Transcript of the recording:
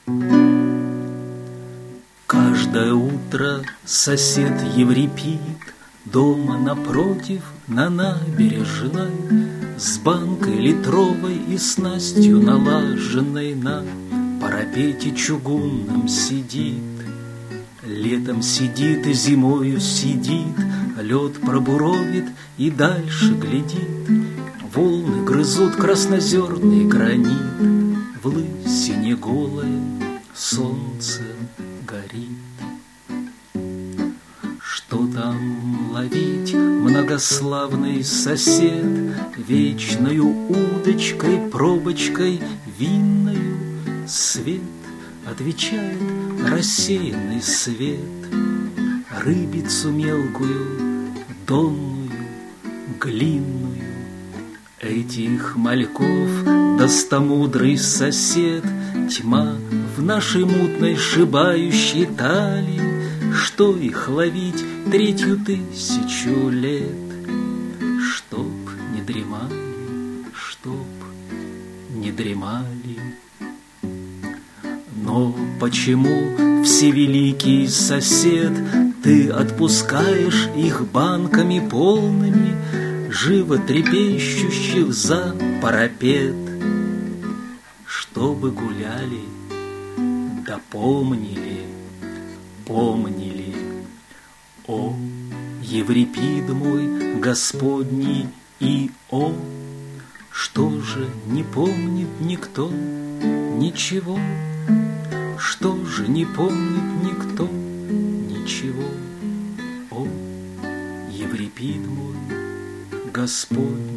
Каждое утро сосед Еврипид дома напротив на набережной с банкой литровой и снастью налаженной на парапете чугунном сидит. Летом сидит и зимою сидит, лед пробуровит и дальше глядит. Волны грызут краснозерный гранит, влысине голое солнце горит. Что там ловить, многославный сосед, вечною удочкой, пробочкой винною? Свет отвечает рассеянный свет, рыбицу мелкую, донную, глинную. Этих мальков достомудрый сосед, тьма в нашей мутной шибающей талии. Что их ловить 3000 лет? Чтоб не дремали, чтоб не дремали. Но почему, всевеликий сосед, ты отпускаешь их банками полными, живо трепещущих за парапет? Чтобы гуляли, да помнили, помнили. О, Еврипид мой Господний, и о, что же не помнит никто ничего? Что же не помнит никто ничего? О, Еврипид мой Господь.